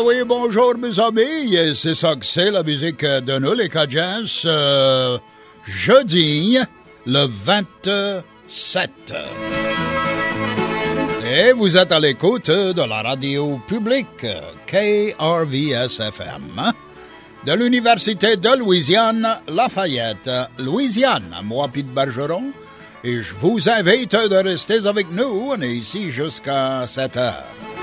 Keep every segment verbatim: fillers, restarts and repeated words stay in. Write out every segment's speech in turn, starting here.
oui, bonjour mes amis, c'est ça que c'est la musique de nous, les Cajuns, euh, jeudi, le vingt-sept. Et vous êtes à l'écoute de la radio publique K R V S F M de l'Université de Louisiane, Lafayette, Louisiane. Moi, Pete Bergeron, et je vous invite de rester avec nous. On est ici jusqu'à sept heures.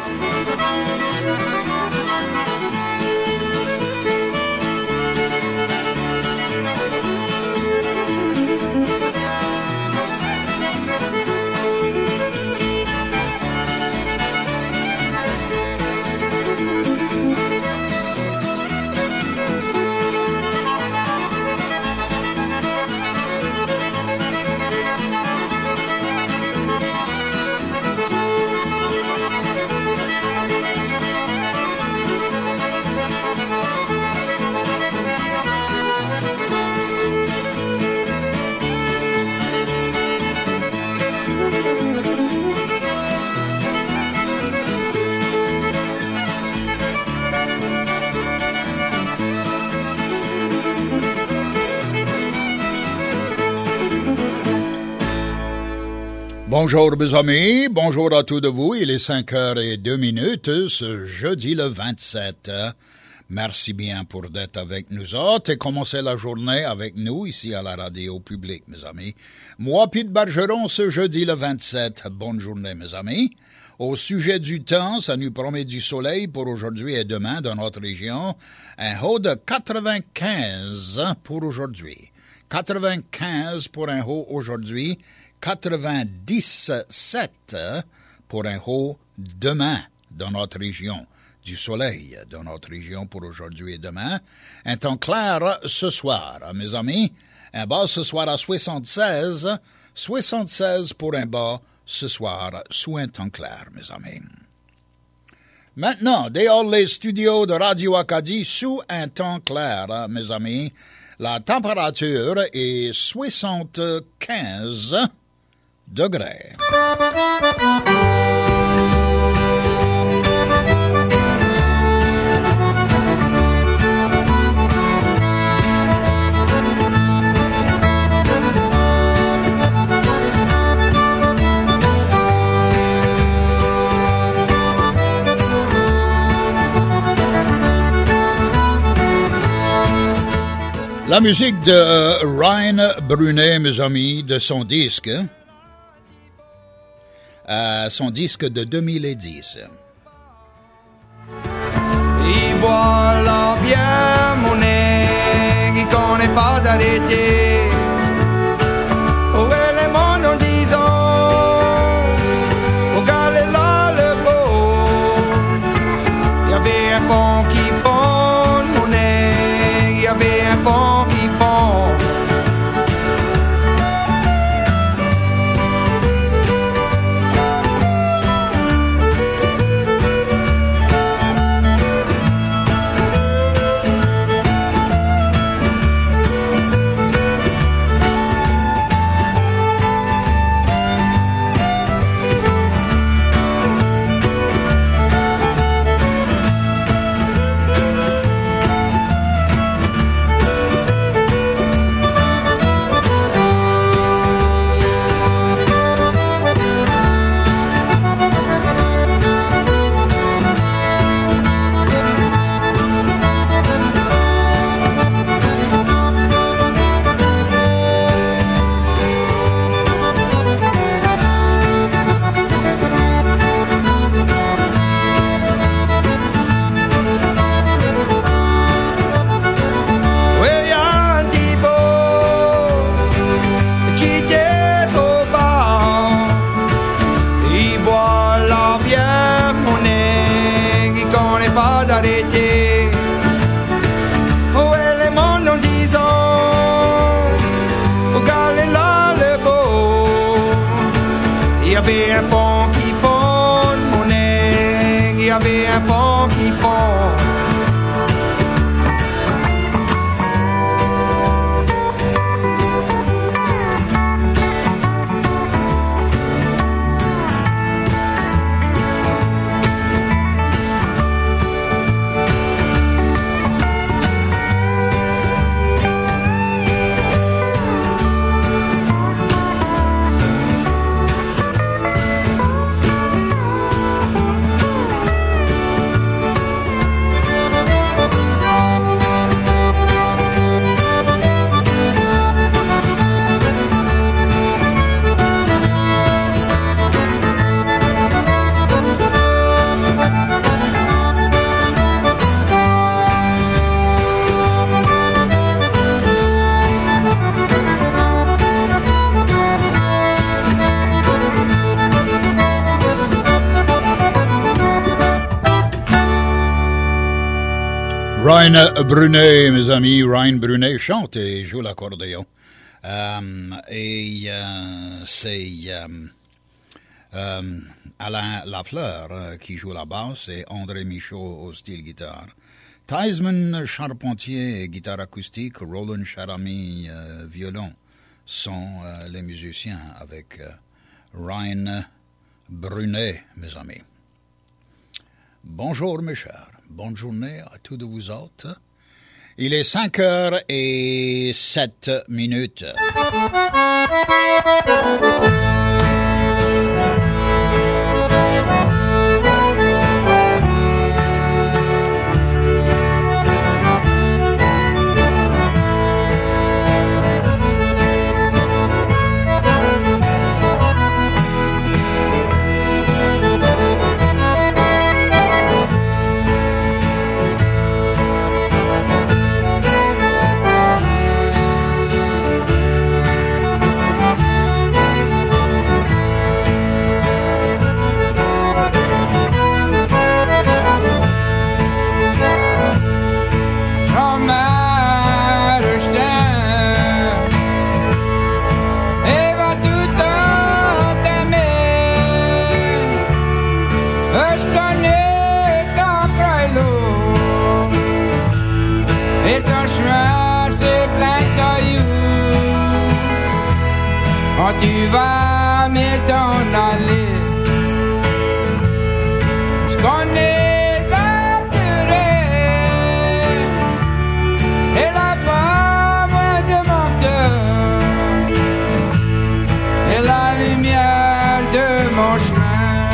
Bonjour mes amis, bonjour à tous de vous, il est cinq heures et deux minutes ce jeudi le vingt-sept. Merci bien pour d'être avec nous autres et commencer la journée avec nous ici à la radio publique mes amis. Moi Pete Bergeron ce jeudi le vingt-sept, bonne journée mes amis. Au sujet du temps, ça nous promet du soleil pour aujourd'hui et demain dans notre région. Un haut de quatre-vingt-quinze pour aujourd'hui. quatre-vingt-quinze pour un haut aujourd'hui. quatre-vingt-dix-sept pour un haut demain dans notre région. Du soleil dans notre région pour aujourd'hui et demain. Un temps clair ce soir, mes amis. Un bas ce soir à soixante-seize. soixante-seize pour un bas ce soir sous un temps clair, mes amis. Maintenant, dehors les studios de Radio Acadie sous un temps clair, mes amis. La température est soixante-quinze degrés. La musique de euh, Ryan Brunet, mes amis, de son disque, euh, son disque de deux mille dix. Il boit la bière, mon nez, il connaît pas d'arrêter. Oh, elle est mon en disant, regardez là le beau. Il y avait un fond qui pond, mon nez, il y avait un fond qui pond. Ryan Brunet, mes amis, Ryan Brunet chante et joue l'accordéon. Euh, et euh, c'est euh, euh, Alain Lafleur euh, qui joue la basse et André Michaud au style guitare. Theismann Charpentier, guitare acoustique, Roland Charamy, euh, violon, sont euh, les musiciens avec euh, Ryan Brunet, mes amis. Bonjour mes chers, bonne journée à tous de vous autres. Il est cinq heures et sept minutes. Tu vas m'en aller. Je connais la purée et la pomme de mon cœur et la lumière de mon chemin.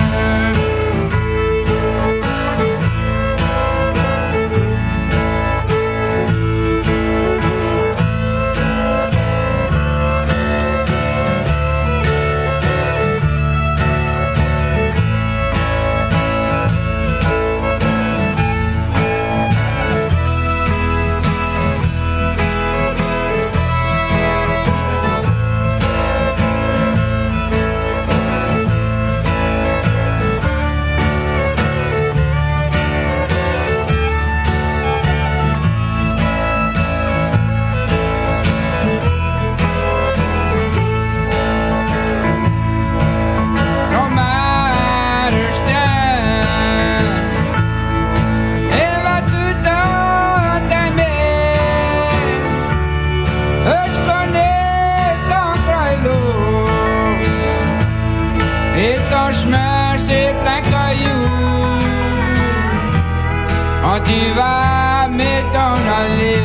Tu vas m'en aller.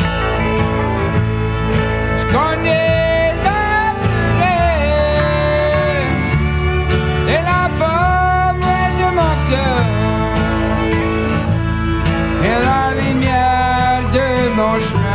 Je connais la purée et la pomme de mon cœur et la lumière de mon chemin.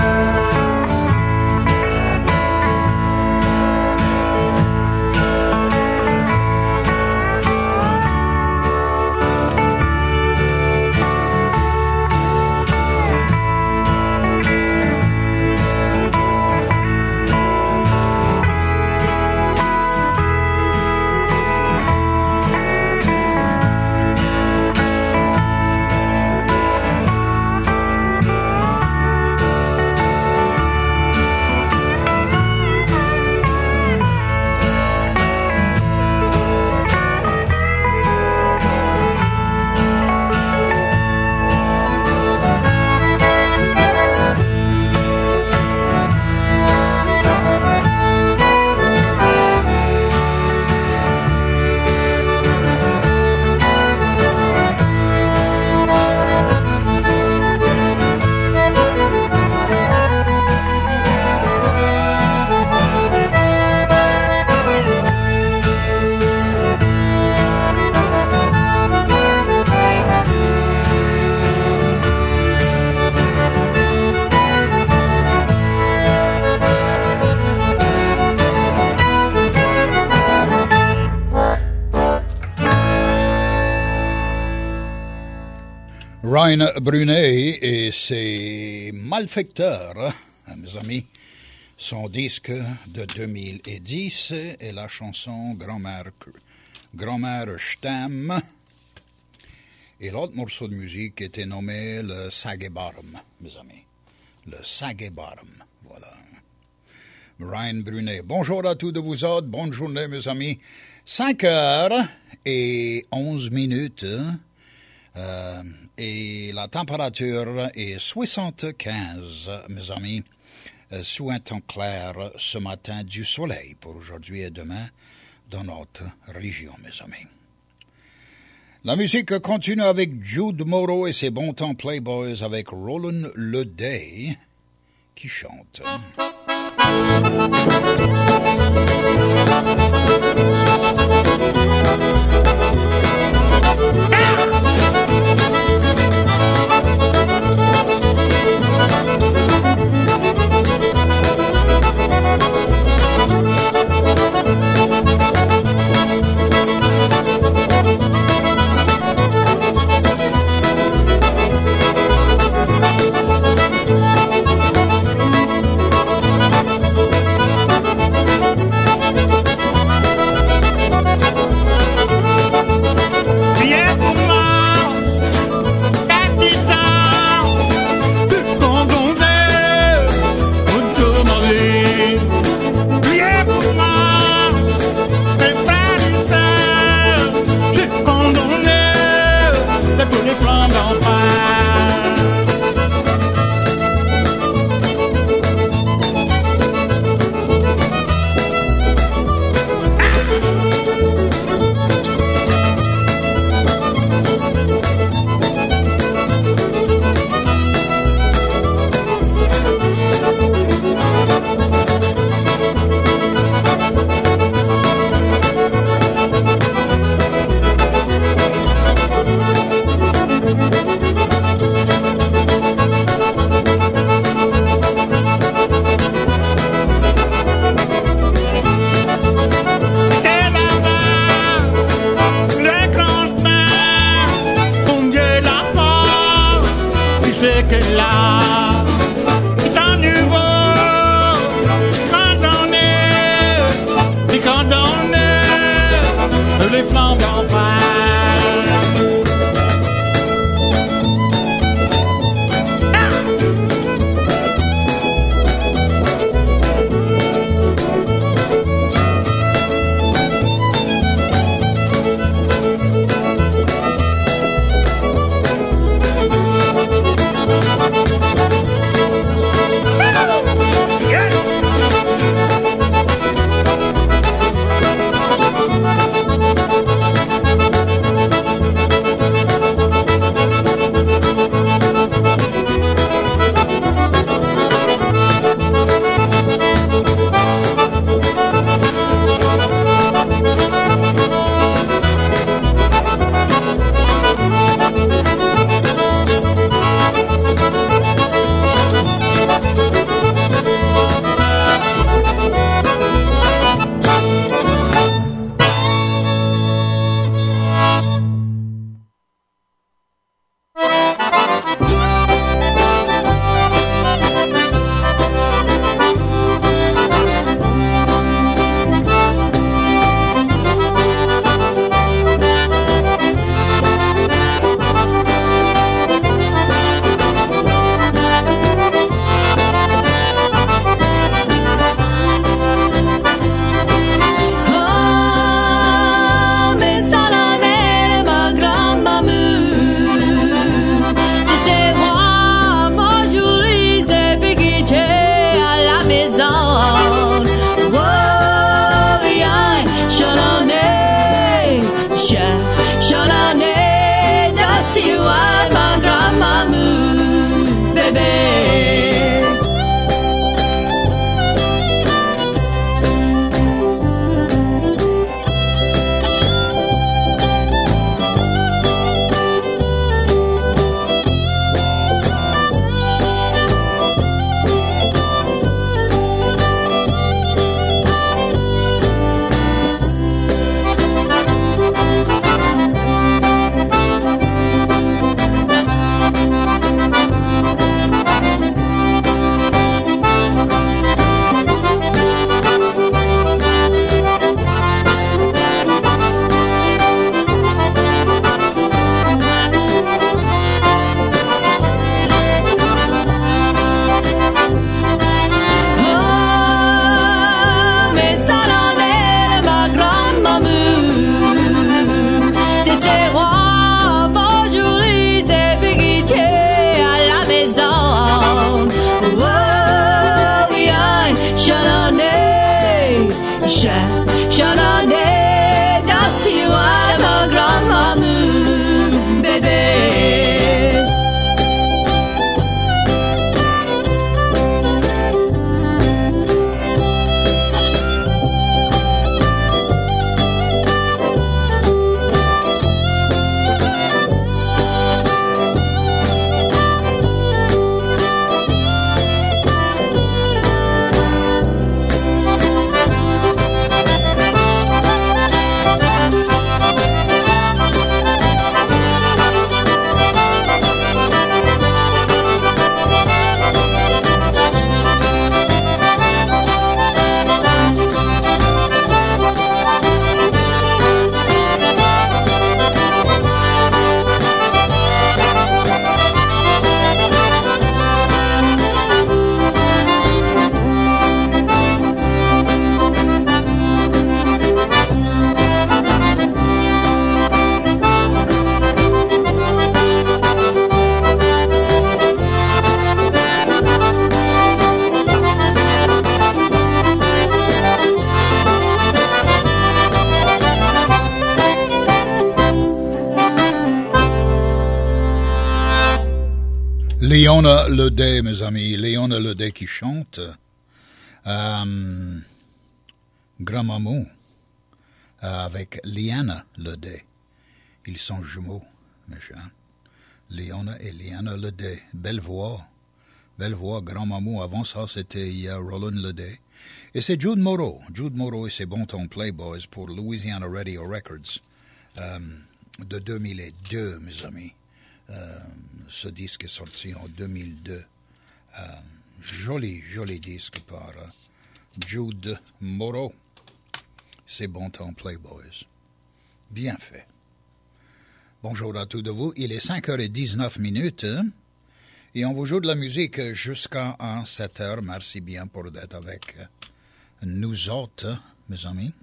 Ryan Brunet et ses Malfecteurs, mes amis, son disque de deux mille dix et la chanson Grand-mère, Grand-mère je t'aime. Et l'autre morceau de musique était nommé le Sage Bottom, mes amis. Le Sage Bottom, voilà. Ryan Brunet. Bonjour à tous de vous autres, bonne journée, mes amis. cinq heures et onze minutes. Euh, et la température est soixante-quinze, mes amis. Euh, sous un temps clair ce matin, du soleil pour aujourd'hui et demain dans notre région, mes amis. La musique continue avec Jude Moreau et ses bons temps Playboys avec Roland Le Day qui chante. Thank you. Léona Ledet, mes amis, Léona Ledet qui chante. Euh, Grand-Mamou euh, avec Liana Ledet. Ils sont jumeaux, méchants. Léona et Liana Ledet. Belle voix. Belle voix, Grand-Mamou. Avant ça, c'était uh, Roland Ledet. Et c'est Jude Moreau. Jude Moreau et ses bons tons Playboys pour Louisiana Radio Records euh, de deux mille deux, mes amis. Euh, ce disque est sorti en deux mille deux. Euh, joli, joli disque par uh, Jude Moreau. Ses bons temps Playboys. Bien fait. Bonjour à tous de vous. Il est cinq heures dix-neuf minutes hein, et on vous joue de la musique jusqu'à sept heures. Merci bien pour d'être avec nous autres, mes amis.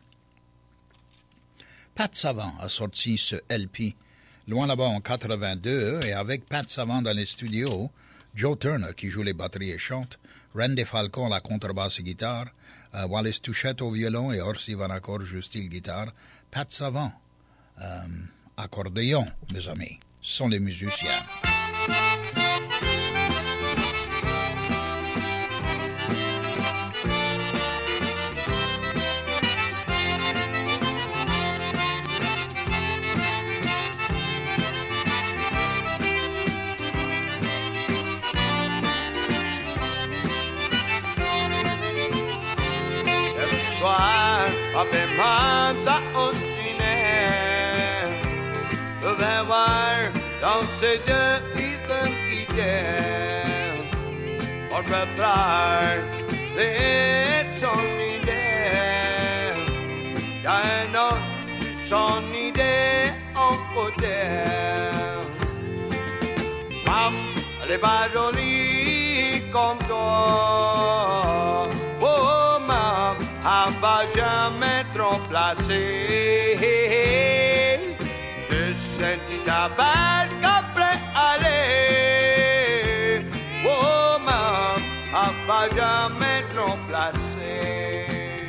Pat Savant a sorti ce L P loin là-bas en quatre-vingt-deux et avec Pat Savant dans les studios, Joe Turner qui joue les batteries et chante, Randy Falcon la contrebasse et guitare, uh, Wallace Touchette au violon et Orsi Vanacore joue style guitare, Pat Savant, euh, accordéon, mes amis, sont les musiciens. Up in Mansa ordinaire, le vin voir dans ses yeux, il se quittait. On prépare les son idée, y'a un autre son idée en côté. Mam, elle est pas jolie comme toi. Oh, mam. Elle va jamais trop placer. Je sentis ta barque après aller. Oh, maman, elle va jamais trop placer.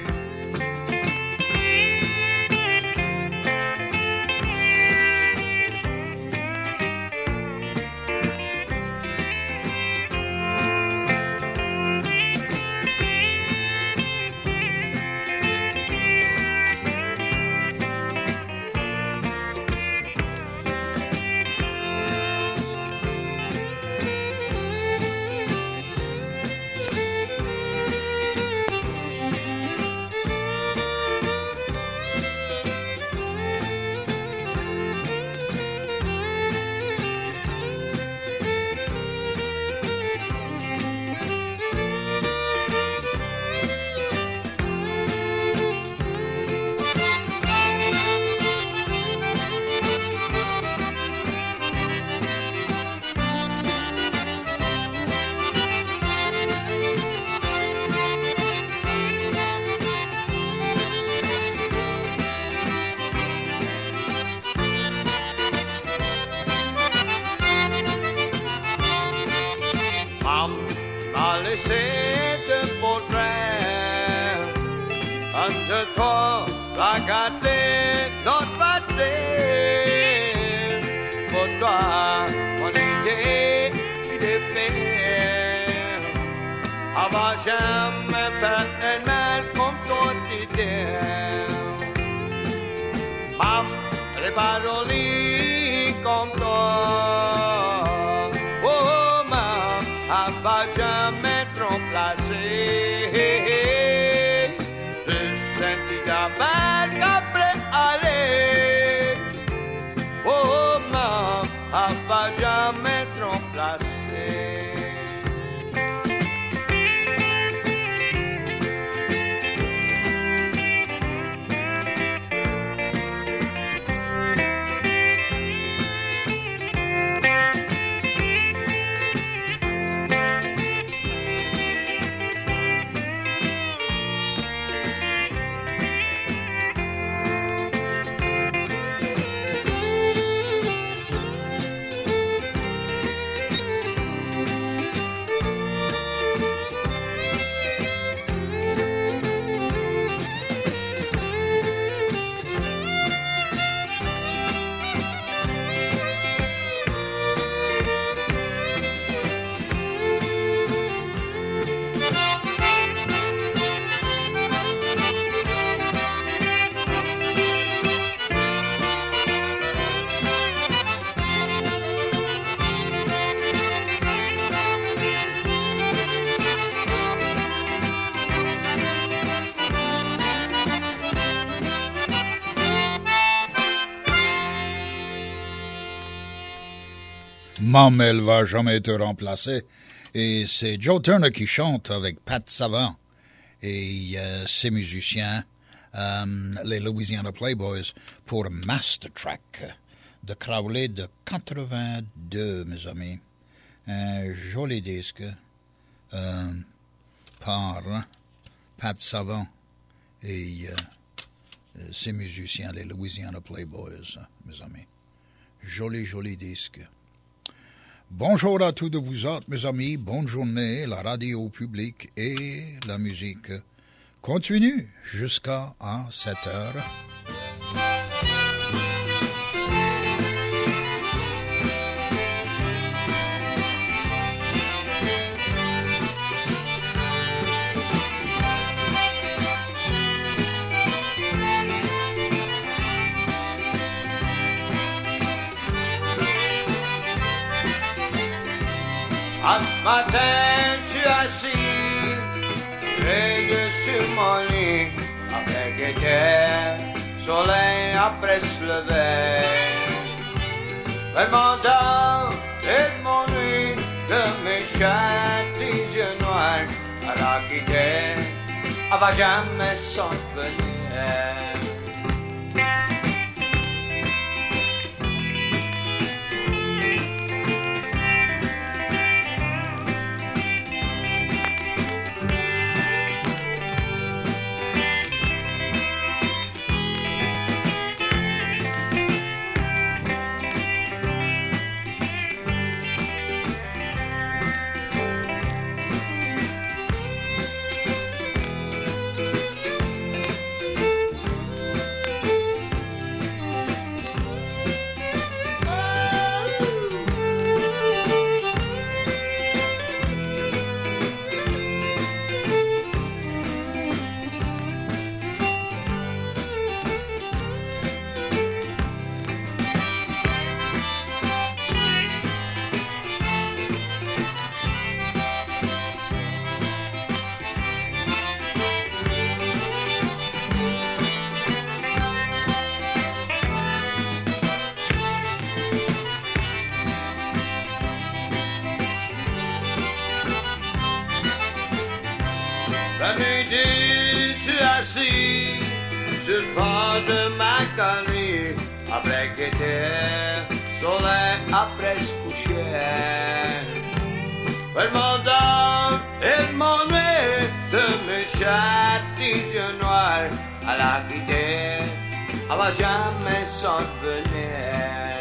Regardez notre passé. Pour toi, mon idée, il est fait. Avant jamais fait un mal comme toi t'étais. Mam, elle est pas jolie comme toi. Oh, mam, elle va jamais trop placer. La barque après aller. Oh, maman, elle va jamais trop placer. Maman, elle va jamais te remplacer. Et c'est Joe Turner qui chante avec Pat Savant et euh, ses musiciens, euh, les Louisiana Playboys, pour Master Track de Crowley de quatre-vingt-deux, mes amis. Un joli disque euh, par Pat Savant et euh, ses musiciens, les Louisiana Playboys, mes amis. Joli, joli disque. Bonjour à tous de vous autres, mes amis. Bonne journée. La radio publique et la musique continue jusqu'à sept heures. À ce matin, je suis assis, près dessus mon lit, avec été, soleil après se lever. Remontant et mon nuit, de mes châtis yeux noirs, à la quitter, elle va jamais s'en venir. Sur le bord de ma connerie, après qu'était soleil après se coucher. Le monde et mon nez de mes châtis yeux noirs, à la quitter, elle va jamais s'en venir.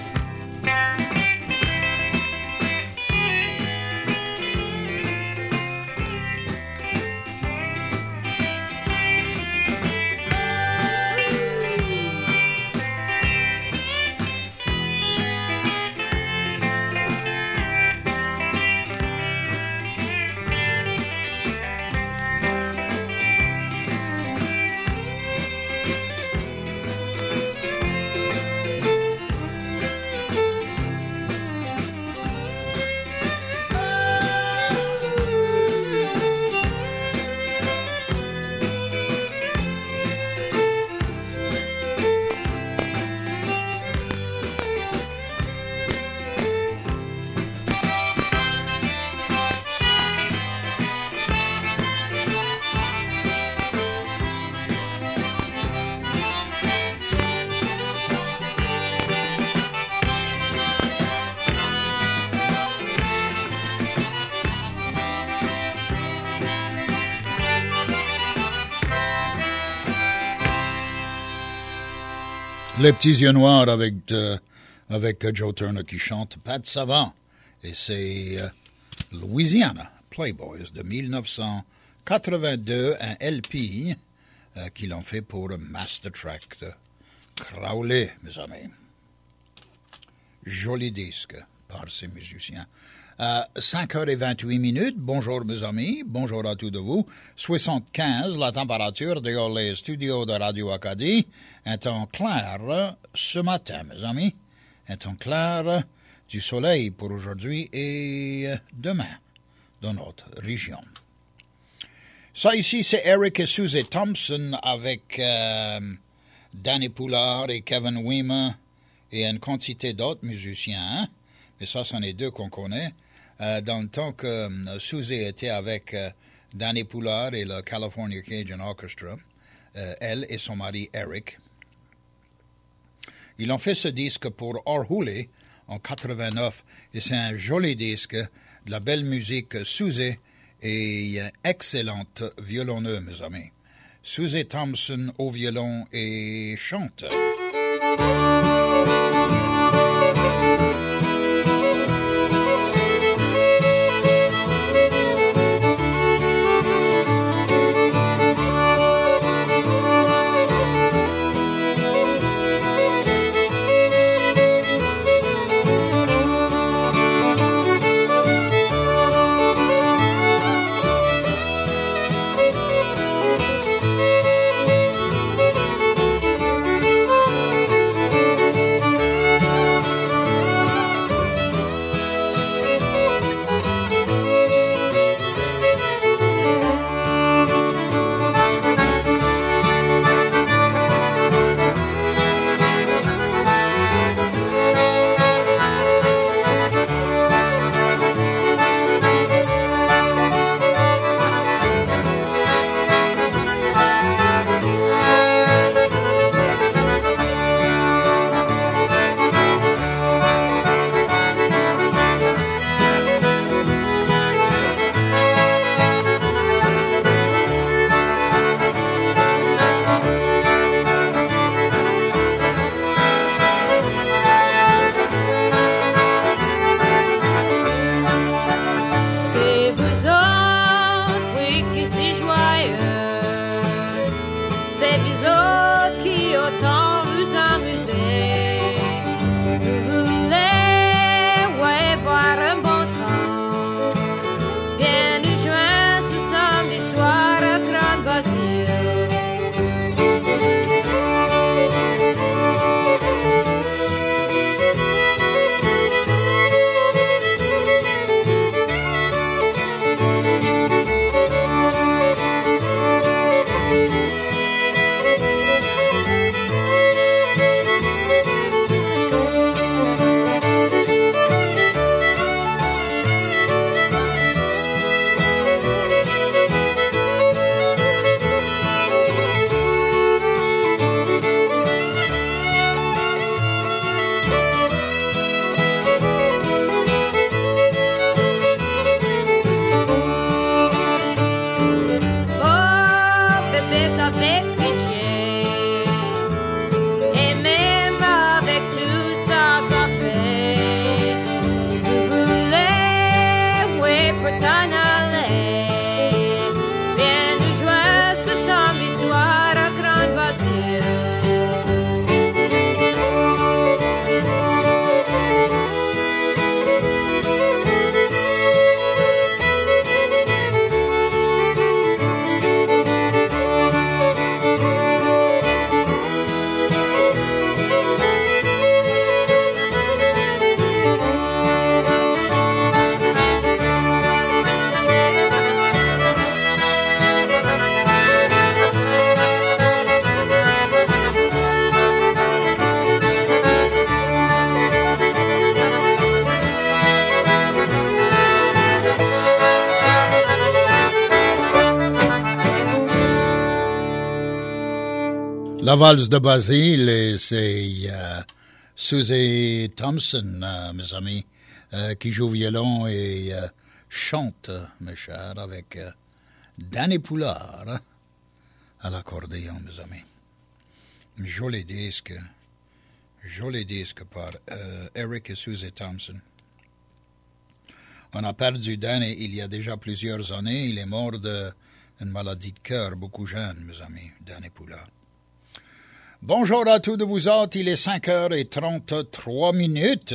Les petits yeux noirs avec, euh, avec Joe Turner qui chante Pat Savant. Et c'est euh, Louisiana Playboys de dix-neuf cent quatre-vingt-deux, un L P euh, qu'il en fait pour Master Track de Crowley, mes amis. Joli disque par ces musiciens. Euh, cinq heures vingt-huit minutes. Bonjour mes amis, bonjour à tous de vous. soixante-quinze, la température dehors les studios de Radio Acadie. Un temps clair ce matin, mes amis. Un temps clair, du soleil pour aujourd'hui et demain dans notre région. Ça ici, c'est Eric et Susie Thompson avec euh, Danny Poulard et Kevin Weemer et une quantité d'autres musiciens. Hein? Et ça, c'en est deux qu'on connaît. Euh, dans le temps que euh, Suzy était avec euh, Danny Poulard et le California Cajun Orchestra, euh, elle et son mari Eric, ils ont fait ce disque pour Orhuli en quatre-vingt-neuf. Et c'est un joli disque, de la belle musique. Suzy est euh, excellente violonneuse, mes amis. Suzy Thompson au violon et chante. La valse de Basile, c'est euh, Suzy Thompson, euh, mes amis, euh, qui joue violon et euh, chante, mes chers, avec euh, Danny Poulard hein, à l'accordéon, mes amis. Joli disque, joli disque par euh, Eric et Suzy Thompson. On a perdu Danny il y a déjà plusieurs années. Il est mort d'une maladie de cœur, beaucoup jeune, mes amis, Danny Poulard. Bonjour à tous de vous autres, il est cinq heures trente-trois minutes.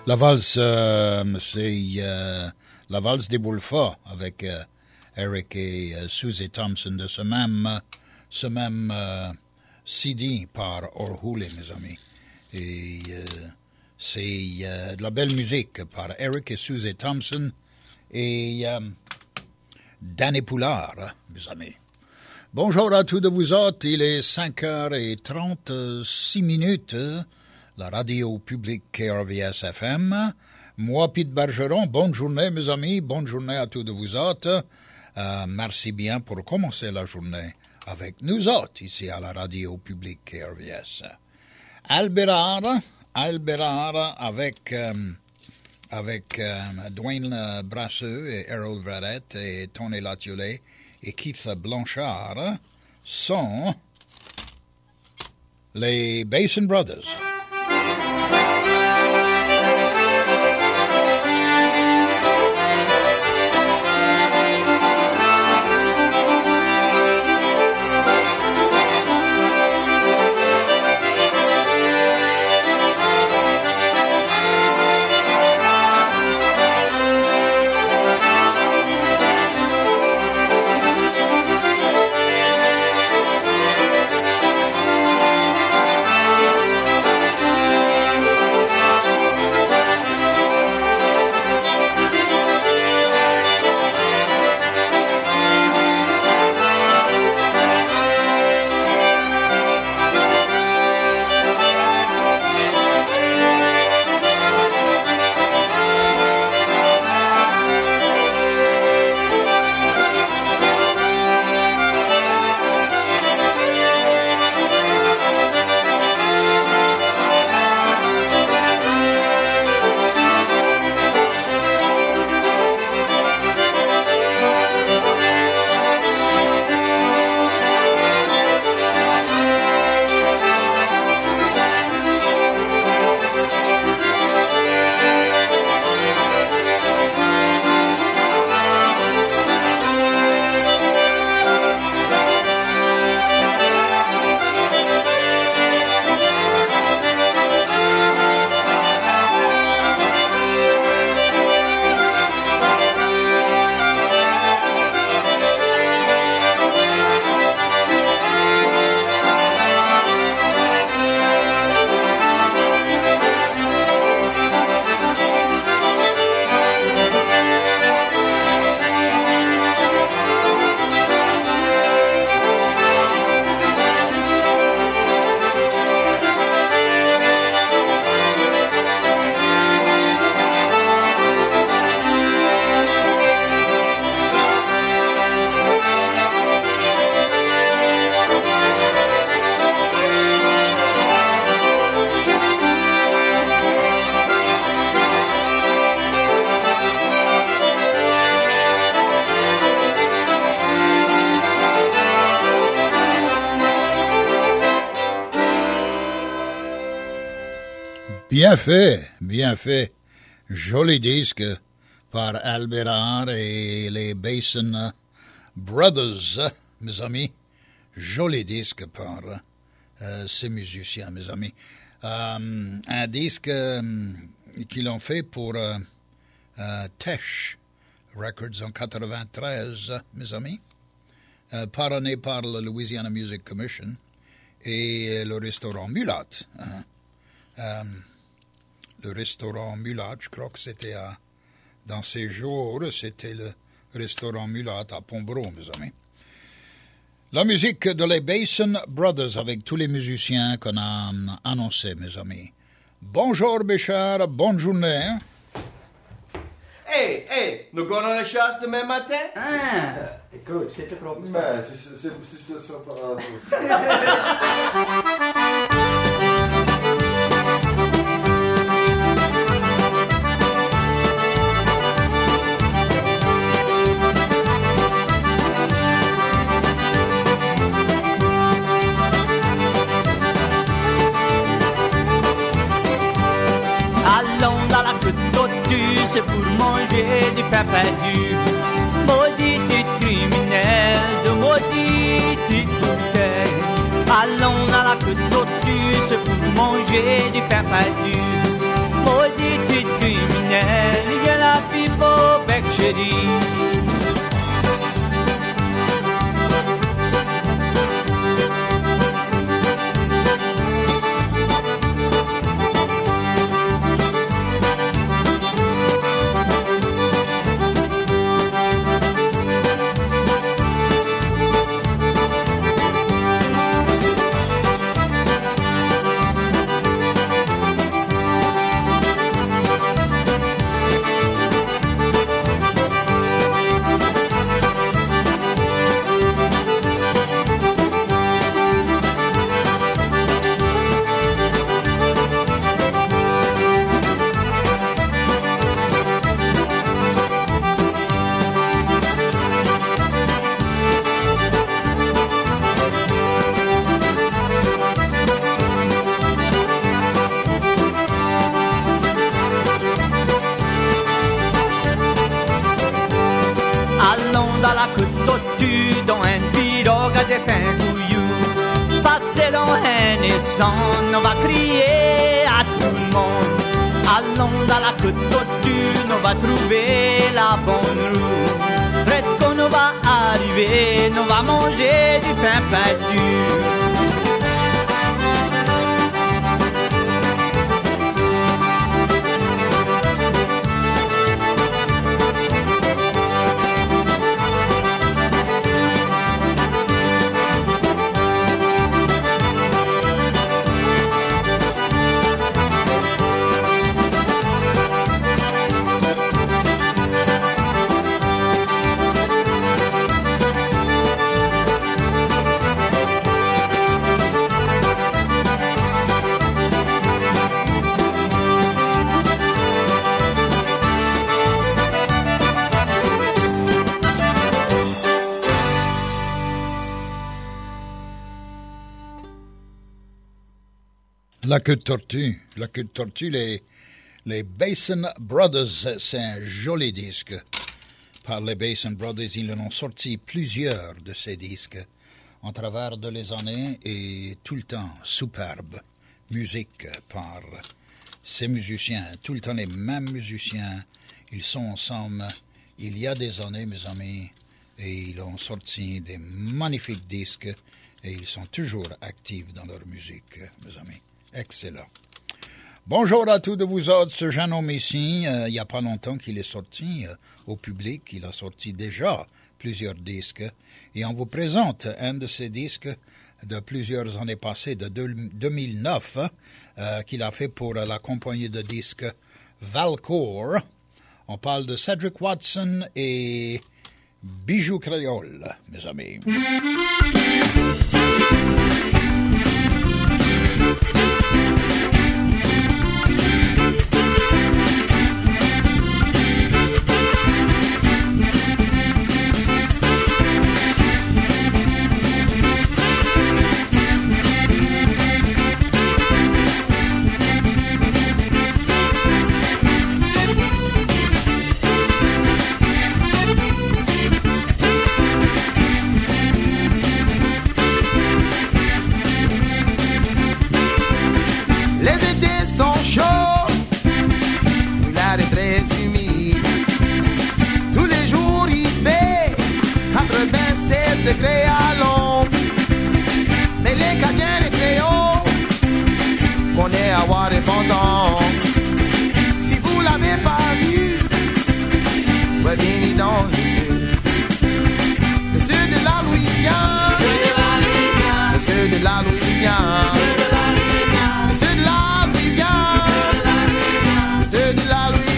La valse, euh, c'est euh, la valse des Boulefort avec euh, Eric et euh, Susie Thompson de ce même, ce même euh, C D par Orhule, mes amis. Et euh, c'est euh, de la belle musique par Eric et Susie Thompson et euh, Danny Poulard, mes amis. Bonjour à tous de vous autres, il est cinq heures trente-six minutes, la radio publique K R V S F M. Moi, Pete Bergeron, bonne journée mes amis, bonne journée à tous de vous autres. Euh, merci bien pour commencer la journée avec nous autres, ici à la radio publique K R V S. Albérard, Albérard avec, euh, avec euh, Dwayne Brasseux et Harold Verrett et Tony Latiolet et Keith Blanchard sont les Basin Brothers. Bien fait, bien fait. Joli disque par Albérard et les Basin Brothers, mes amis. Joli disque par euh, ces musiciens, mes amis. Euh, un disque euh, qu'ils ont fait pour euh, euh, Tesh Records en quatre-vingt-treize, mes amis. Euh, parrainé par la Louisiana Music Commission et le restaurant Mulat. Hein. Euh, le restaurant Mulat, je crois que c'était à, dans ces jours, c'était le restaurant Mulat à Pombro, mes amis. La musique de les Basin Brothers avec tous les musiciens qu'on a annoncés, mes amis. Bonjour, Béchard, bonne journée. Hein? Hey, hey, nous allons à la chasse demain matin? Ah, écoute, c'était propre. Ben, c'est c'est c'est ça par Allons dans la côte tortue, c'est pour manger du pain perdu. Maudit criminel, de maudit bouteille. Allons dans la côte tortue, c'est pour manger du pain perdu. Maudit criminel. city. On va crier à tout le monde. Allons dans la côte d'autune, on va trouver la bonne roue. Près qu'on va arriver, on va manger du pain perdu. La queue de tortue, la queue de tortue, les, les Basin Brothers, c'est un joli disque. Par les Basin Brothers, ils en ont sorti plusieurs de ces disques en travers de les années et tout le temps superbe musique par ces musiciens, tout le temps les mêmes musiciens. Ils sont ensemble il y a des années, mes amis, et ils ont sorti des magnifiques disques et ils sont toujours actifs dans leur musique, mes amis. Excellent. Bonjour à tous de vous autres, ce jeune homme ici, euh, il n'y a pas longtemps qu'il est sorti euh, au public, il a sorti déjà plusieurs disques, et on vous présente un de ces disques de plusieurs années passées, de deux mille neuf, euh, qu'il a fait pour la compagnie de disques Valcourt. On parle de Cedric Watson et Bijou Créole, mes amis. degrés à l'ombre. Mais les Cadiens et Créoles, on est à voir et Fontan. Si vous l'avez pas vu, venez dans le sud. Le sud de la Louisiane, le sud de la Louisiane, le sud de la Louisiane, le sud de la Louisiane, le sud de la Louisiane.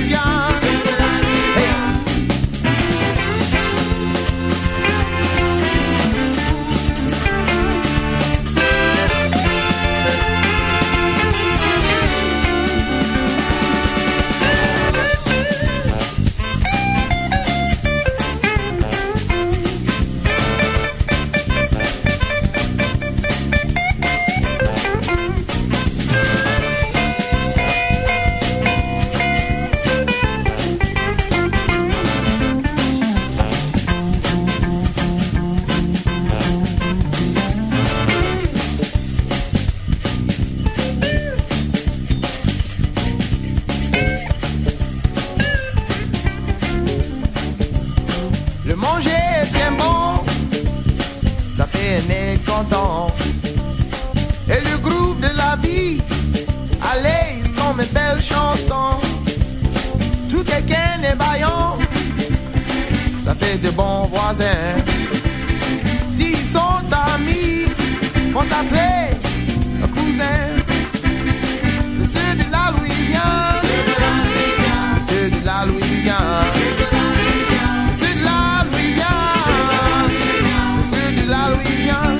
Le manger est bien bon, ça fait un nez content. Et le groupe de la vie, à l'aise comme une belle chanson. Tout quelqu'un est baillant, ça fait de bons voisins. S'ils sont amis, on t'appelle un cousin. Le sud de la Louisiane, ceux de la Louisiane, ceux de la Louisiane, ceux de la Louisiane.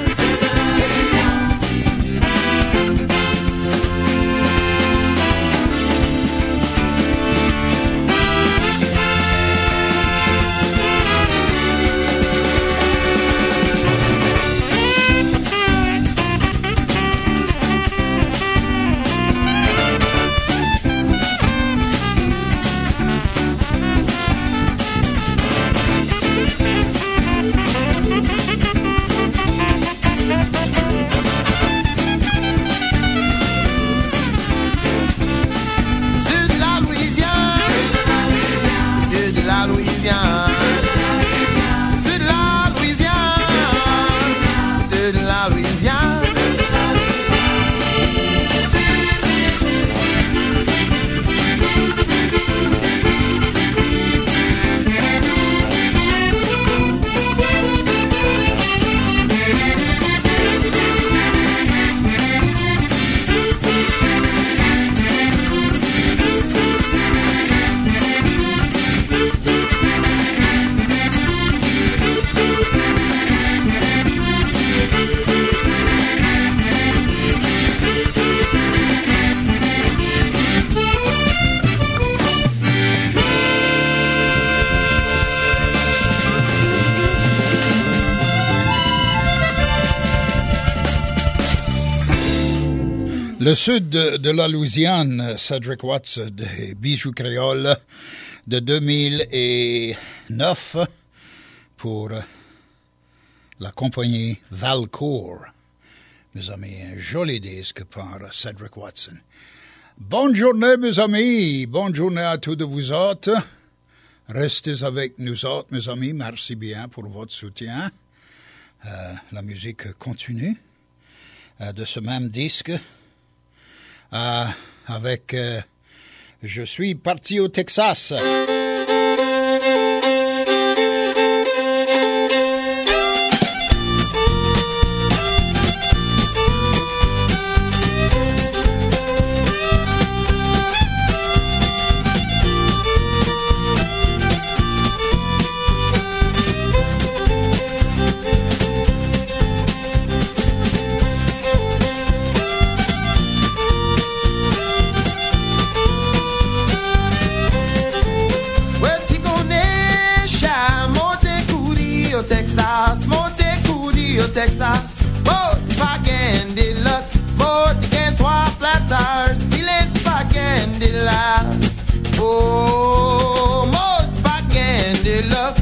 Le sud de, de la Louisiane, Cedric Watts des Bijoux Créoles de deux mille neuf pour la compagnie Valcourt. Mes amis, un joli disque par Cedric Watson. Bonne journée, mes amis. Bonne journée à tous de vous autres. Restez avec nous autres, mes amis. Merci bien pour votre soutien. Euh, la musique continue euh, de ce même disque. Euh, avec euh, Je suis parti au Texas. Texas, monte curi au Texas, monte paguen de luck, monte gain trois flat tires, il est paguen de la, oh, monte paguen de luck.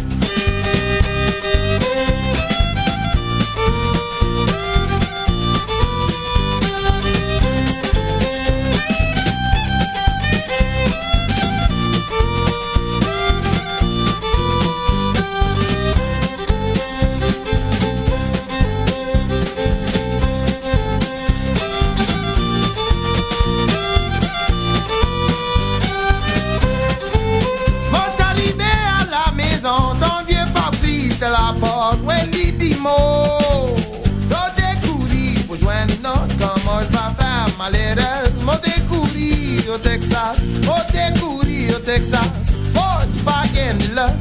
La porte, Wendy Dimo. Toi t'es couru pour joindre notre, comment je vais faire ma lettre. Moi t'es couru au Texas, moi t'es couru au Texas. Oh, tu vas gagner là.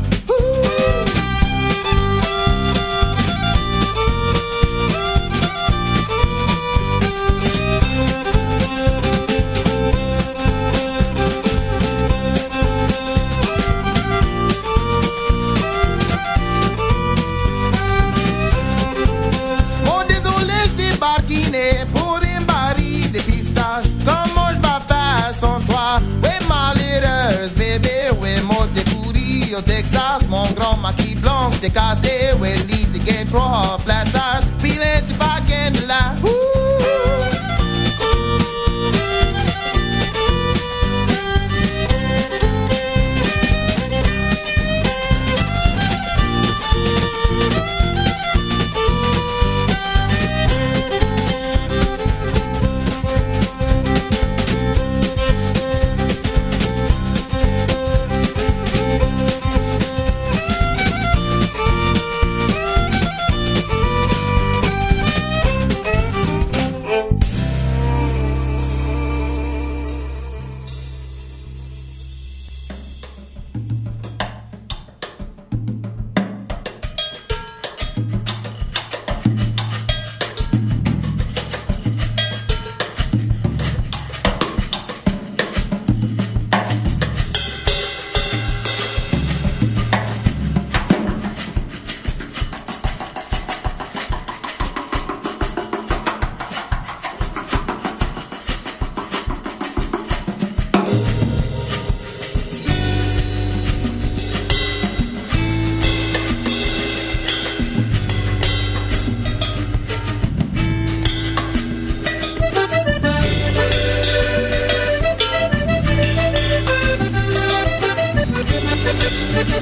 Pour un baril de pistache, comment je vais faire sans toi? Oui, malheureuse, bébé, oui, moi t'es pourri au Texas, mon grand maquis blanc t'es cassé, oui, lit de gain trois flat tires, puis là tu vas gagner là.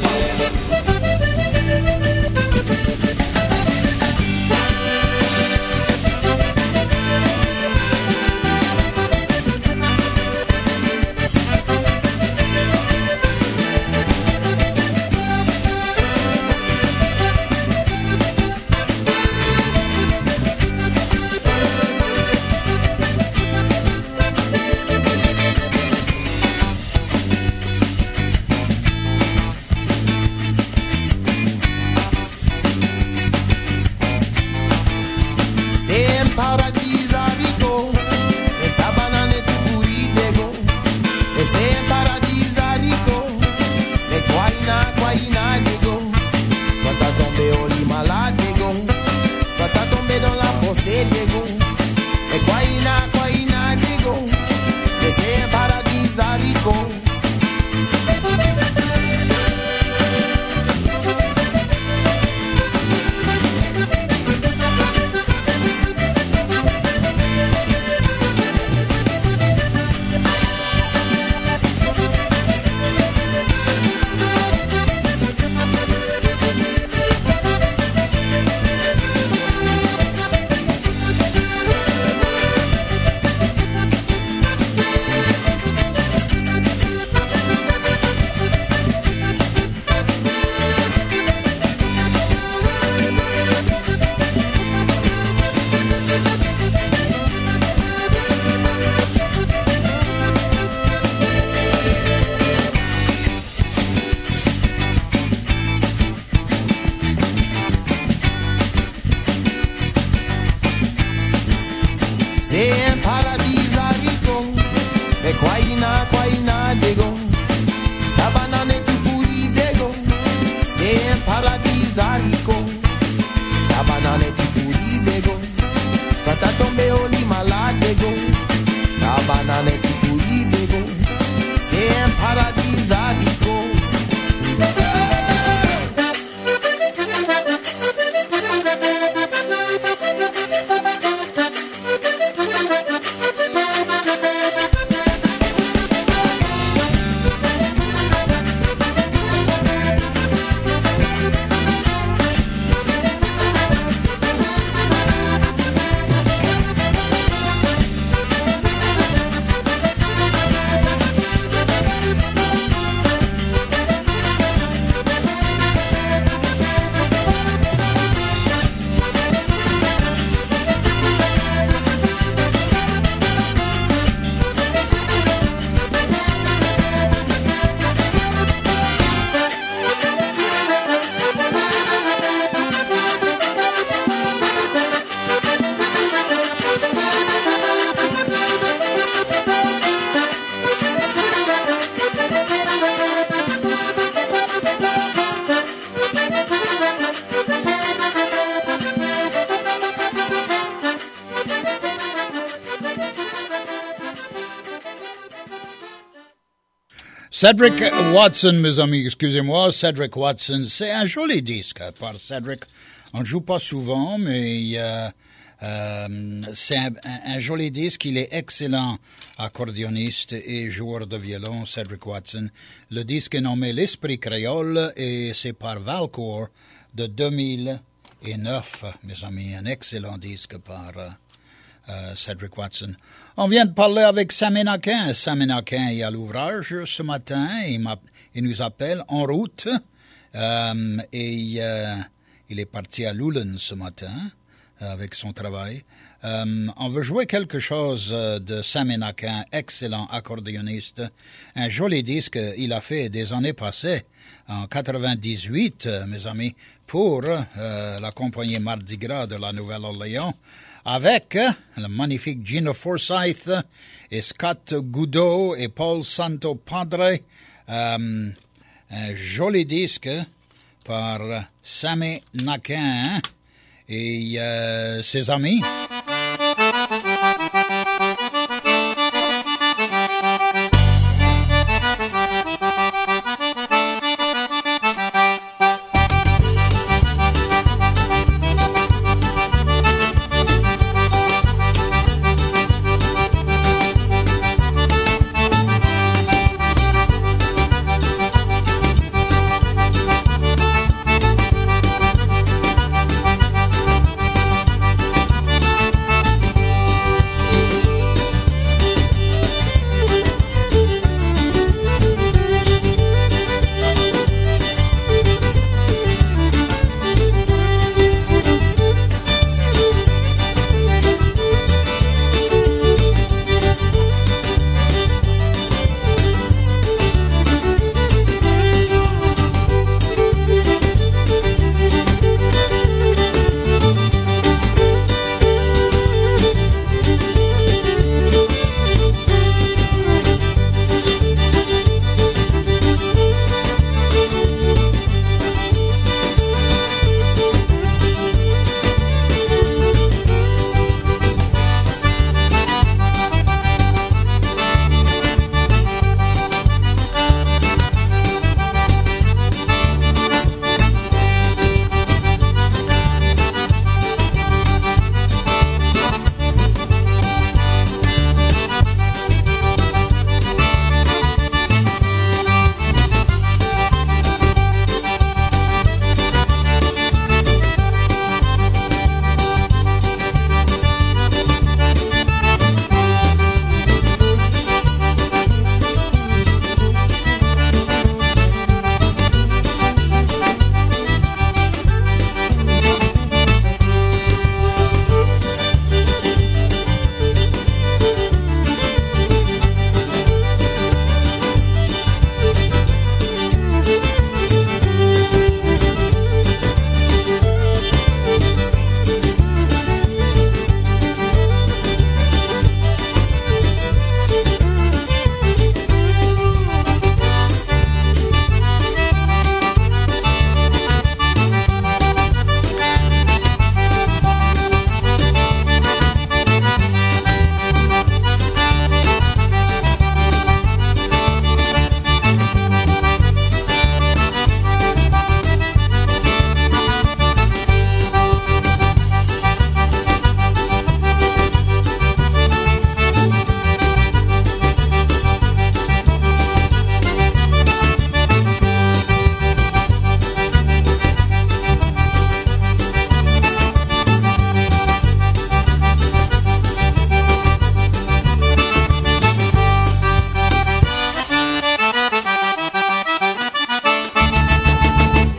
Cedric Watson, mes amis, excusez-moi, Cedric Watson, c'est un joli disque par Cedric. On ne joue pas souvent, mais euh, euh, c'est un, un joli disque. Il est excellent accordéoniste et joueur de violon, Cedric Watson. Le disque est nommé L'Esprit créole et c'est par Valcourt de deux mille neuf, mes amis. Un excellent disque par euh, Cedric Watson. On vient de parler avec Sammy Naquin. Sammy Naquin est à l'ouvrage ce matin. Il, il nous appelle en route. Euh, et euh, il est parti à Lulen ce matin euh, avec son travail. Euh, on veut jouer quelque chose de Sammy Naquin, excellent accordéoniste. Un joli disque il a fait des années passées, en quatre-vingt-dix-huit, mes amis, pour euh, la compagnie Mardi Gras de la Nouvelle-Orléans, avec euh, le magnifique Gino Forsyth et Scott Goudeau et Paul Santo Padre. Euh, un joli disque par Sammy Naquin et euh, ses amis.